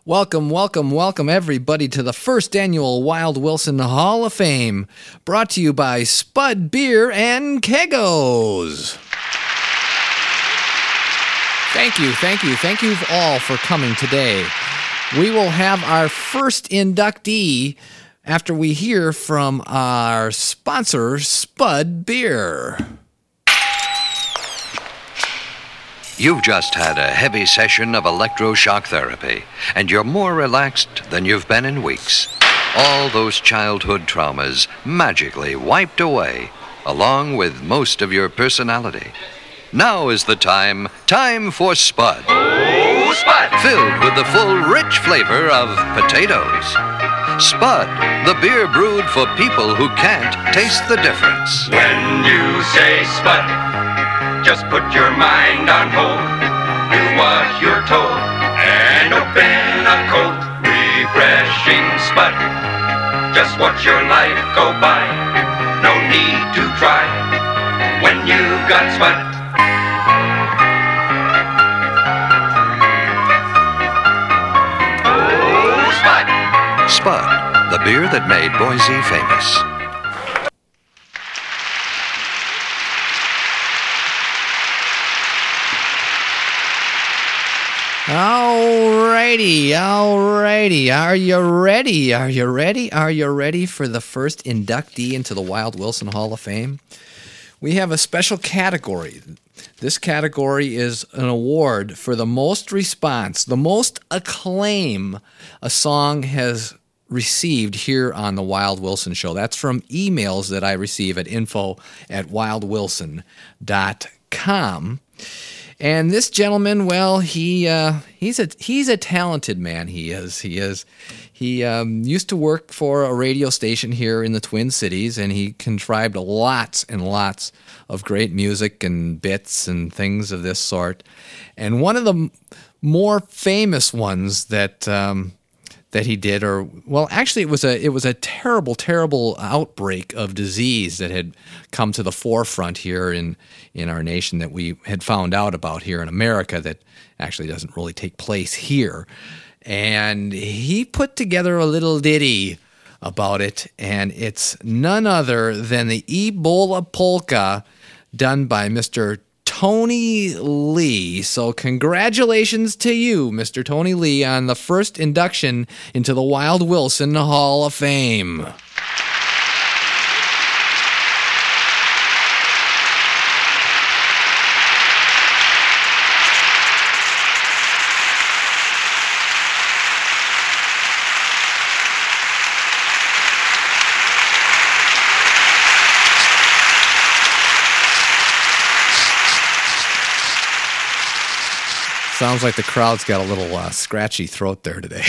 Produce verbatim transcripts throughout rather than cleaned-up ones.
Welcome, welcome, welcome everybody to the first annual Wild Wilson Hall of Fame, brought to you by Spud Beer and Kegos. Thank you, thank you, thank you all for coming today. We will have our first inductee after we hear from our sponsor, Spud Beer. You've just had a heavy session of electroshock therapy, and you're more relaxed than you've been in weeks. All those childhood traumas magically wiped away, along with most of your personality. Now is the time, time for Spud. Oh, Spud! Filled with the full, rich flavor of potatoes. Spud, the beer brewed for people who can't taste the difference. When you say Spud, just put your mind on hold, do what you're told, and open a cold, refreshing Spud. Just watch your life go by, no need to try, when you've got Spud. Oh, Spud! Spud, the beer that made Boise famous. Alrighty, alrighty. Are you ready? Are you ready? Are you ready for the first inductee into the Wild Wilson Hall of Fame? We have a special category. This category is an award for the most response, the most acclaim a song has received here on the Wild Wilson Show. That's from emails that I receive at info at wild wilson dot com. And this gentleman, well, he uh, he's a he's a talented man. He is. He is. He um, used to work for a radio station here in the Twin Cities, and he contrived lots and lots of great music and bits and things of this sort. And one of the m- more famous ones that um, that he did, or well, actually, it was a it was a terrible, terrible outbreak of disease that had come to the forefront here in. in our nation that we had found out about here in America that actually doesn't really take place here. And he put together a little ditty about it, and it's none other than the Ebola Polka done by Mister Tony Lee. So congratulations to you, Mister Tony Lee, on the first induction into the Wild Wilson Hall of Fame. Sounds like the crowd's got a little uh, scratchy throat there today.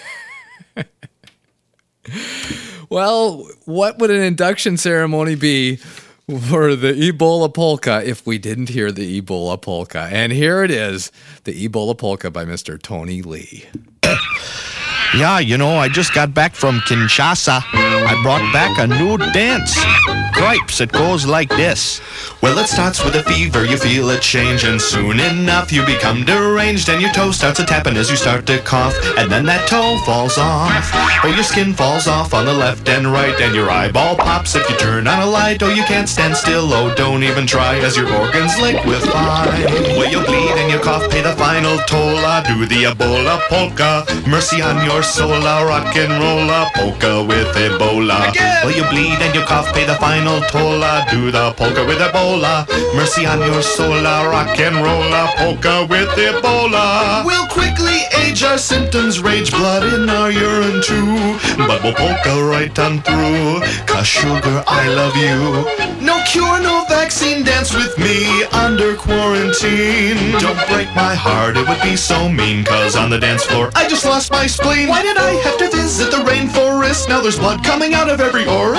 Well, what would an induction ceremony be for the Ebola Polka if we didn't hear the Ebola Polka? And here it is, the Ebola Polka by Mister Tony Lee. Yeah, you know, I just got back from Kinshasa. I brought back a new dance. Gripes, it goes like this. Well, it starts with a fever, you feel a change, and soon enough you become deranged, and your toe starts a tapping as you start to cough, and then that toe falls off. Oh, your skin falls off on the left and right, and your eyeball pops if you turn on a light. Oh, you can't stand still, oh, don't even try, as your organs liquefy. Well, you bleed and you cough, pay the final toll, ah, do the Ebola Polka. Mercy on your soul, ah, rock and roll, ah, polka with Ebola. Again. Well, you bleed and you cough, pay the final toll, ah, do the polka with Ebola. Mercy on your soul, ah, rock and roll, ah, polka with Ebola. We'll quickly age, our symptoms rage, blood in our urine too, but we'll polka right on through, 'cause sugar, I love you. No cure, no vaccine, dance with me under quarantine. Don't break my heart, it would be so mean, 'cause on the dance floor I just lost my spleen. Why did I have to visit the rainforest? Now there's blood coming out of every orifice.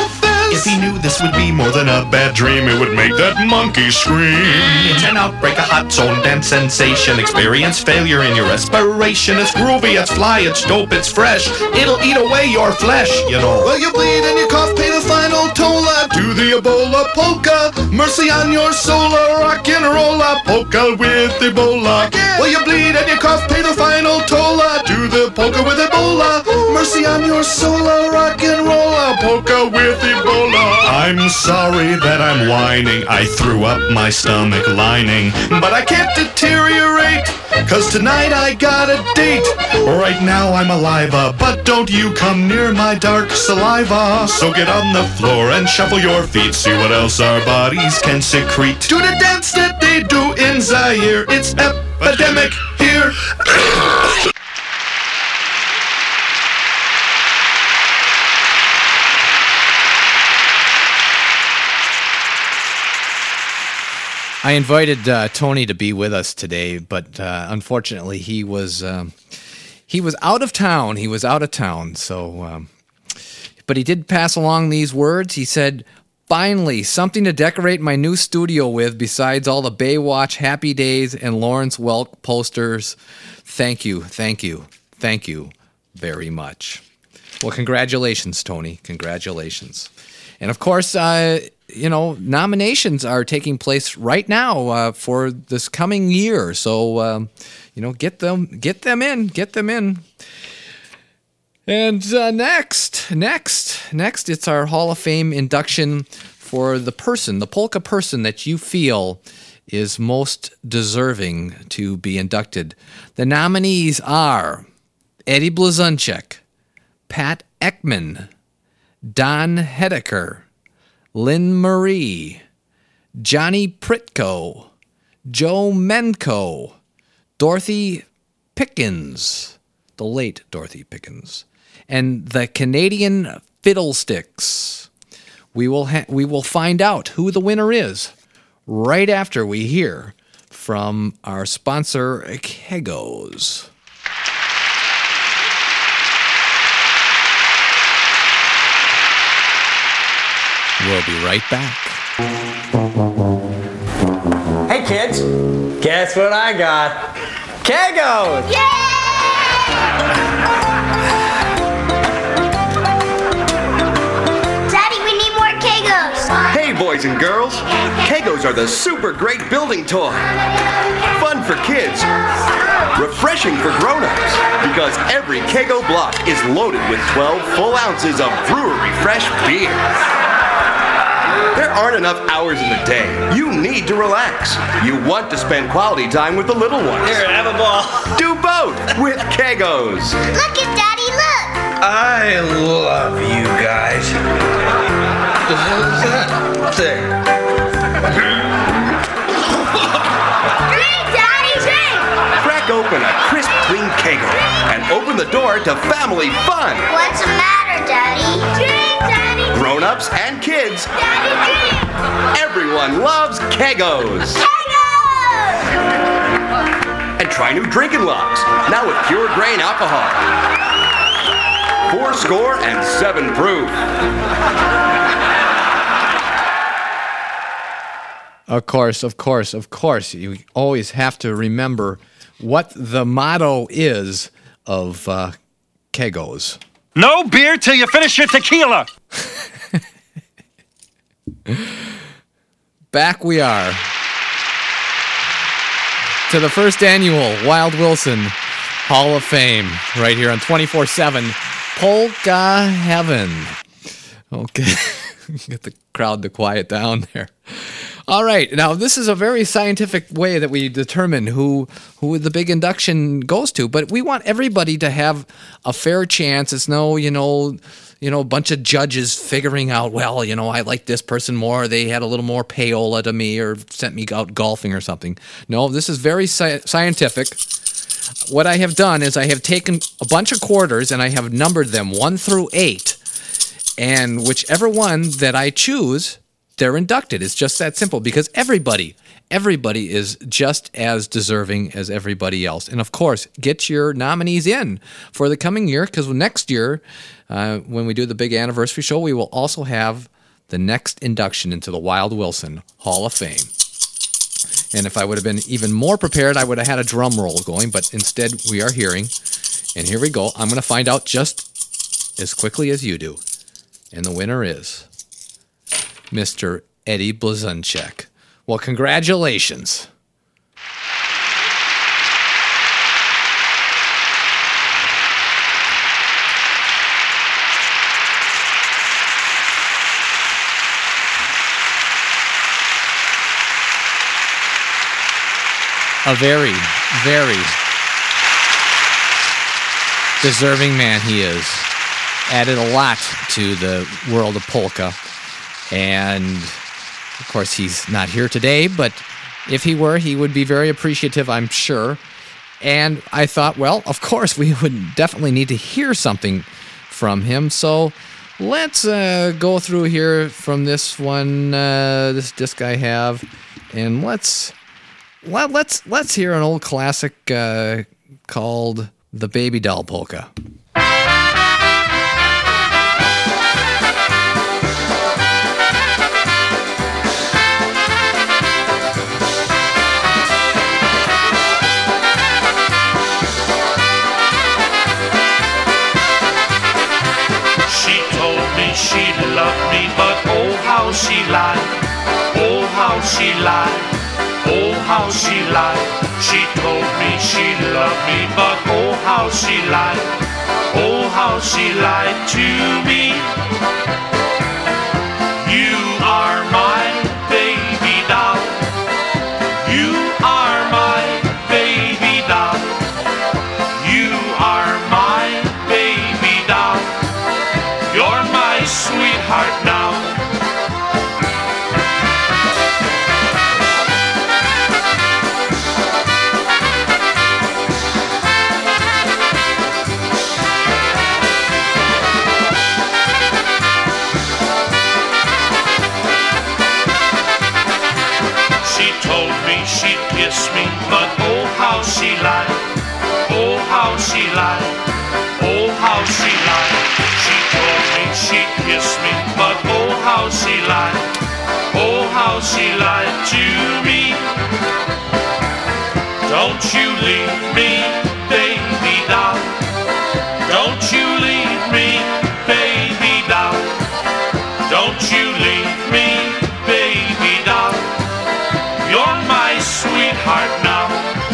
If he knew this would be more than a bad dream, it would make that monkey scream. It's an outbreak, a hot zone dance sensation. Experience failure in your respiration. It's groovy, it's fly, it's dope, it's fresh. It'll eat away your flesh, you know. Well, you bleed and you cough, pay the final toll. Do the Ebola polka. Mercy on your soul, a rock and roll, a polka with Ebola. Well, you bleed and you cough, pay the final toll. Do the polka with Ebola. Mercy on your soul, a rock and roll, a polka with Ebola. I'm sorry that I'm whining. I threw up my stomach lining, but I can't deteriorate, cause tonight I got a date. Right now I'm alive, uh, but don't you come near my dark saliva. So get on the floor and shuffle your feet, see what else our bodies can secrete. Do the dance that they do in Zaire. It's epidemic here. I invited uh, Tony to be with us today, but uh, unfortunately he was um, he was out of town. He was out of town. So, um, but he did pass along these words. He said, "Finally, something to decorate my new studio with besides all the Baywatch, Happy Days, and Lawrence Welk posters. Thank you, thank you, thank you very much." Well, congratulations, Tony. Congratulations. And of course, uh, you know, nominations are taking place right now uh, for this coming year. So, um, you know, get them, get them in, get them in. And uh, next, next, next, it's our Hall of Fame induction for the person, the polka person that you feel is most deserving to be inducted. The nominees are Eddie Blazonczyk, Pat Ekman, Don Hedeker, Lynn Marie, Johnny Pritko, Joe Menko, Dorothy Pickens, the late Dorothy Pickens, and the Canadian Fiddlesticks. We will ha- we will find out who the winner is right after we hear from our sponsor, Kegos. We'll be right back. Hey kids, guess what I got? Kegos! Daddy, we need more Kegos. Hey boys and girls, Kegos are the super great building toy. Fun for kids, refreshing for grown-ups, because every Kego block is loaded with twelve full ounces of brewery fresh beer. There aren't enough hours in the day. You need to relax. You want to spend quality time with the little ones. Here, have a ball. Do both with Kegos. Look at Daddy, look. I love you guys. What the hell is that thing? Drink, Daddy, drink. Crack open a crisp, clean Kego and open the door to family fun. What's the matter, Daddy? Drink, Daddy. Grown-ups and kids. Daddy, drink. Everyone loves Kegos. Kegos. And try new drinking logs, now with pure grain alcohol. Four score and seven proof. Of course, of course, of course. You always have to remember what the motto is of uh, Kegos. No beer till you finish your tequila. Back we are to the first annual Wild Wilson Hall of Fame right here on twenty-four seven Polka Heaven. Okay, get the crowd to quiet down there. All right, now this is a very scientific way that we determine who who the big induction goes to, but we want everybody to have a fair chance. It's no, you know, you know, a bunch of judges figuring out, well, you know, I like this person more. They had a little more payola to me or sent me out golfing or something. No, this is very sci- scientific. What I have done is I have taken a bunch of quarters and I have numbered them one through eight, and whichever one that I choose, they're inducted. It's just that simple, because everybody, everybody is just as deserving as everybody else. And of course, get your nominees in for the coming year, because next year, uh, when we do the big anniversary show, we will also have the next induction into the Wild Wilson Hall of Fame. And if I would have been even more prepared, I would have had a drum roll going, but instead we are hearing, and here we go. I'm going to find out just as quickly as you do. And the winner is Mister Eddie Blazonczyk. Well, congratulations. A very, very deserving man he is. Added a lot to the world of polka. And, of course, he's not here today, but if he were, he would be very appreciative, I'm sure. And I thought, well, of course, we would definitely need to hear something from him. So let's uh, go through here from this one, uh, this disc I have, and let's... Well, let's let's hear an old classic uh, called "The Baby Doll Polka." She told me she loved me, but oh how she lied, oh how she lied. Oh, how she lied. She told me she loved me, but oh, how she lied. Oh, how she lied to me. You are my baby doll. You are my baby doll. You are my baby doll. You're my sweetheart now. She'd kiss me, but oh how she lied, oh how she lied, oh how she lied. She told me she'd kiss me, but oh how she lied, oh how she lied to me. Don't you leave me, baby doll. Don't you leave me, baby doll. Don't you leave me, baby doll. You're my sweetheart now.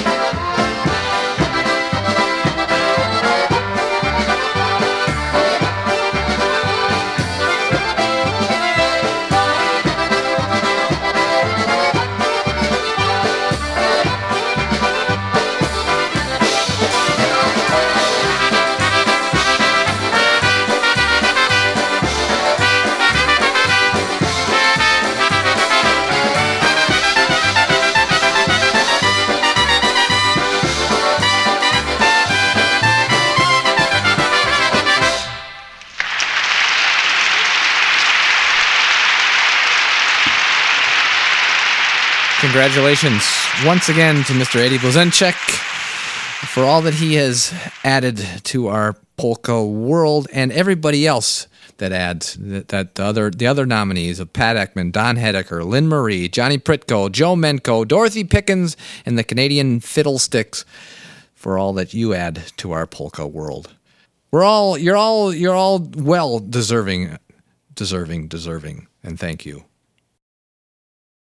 Congratulations once again to Mister Eddie Blazonczyk for all that he has added to our polka world, and everybody else that adds, that, that the other the other nominees of Pat Ekman, Don Hedeker, Lynn Marie, Johnny Pritko, Joe Menko, Dorothy Pickens, and the Canadian Fiddlesticks, for all that you add to our polka world. We're all you're all you're all well deserving, deserving, deserving, and thank you.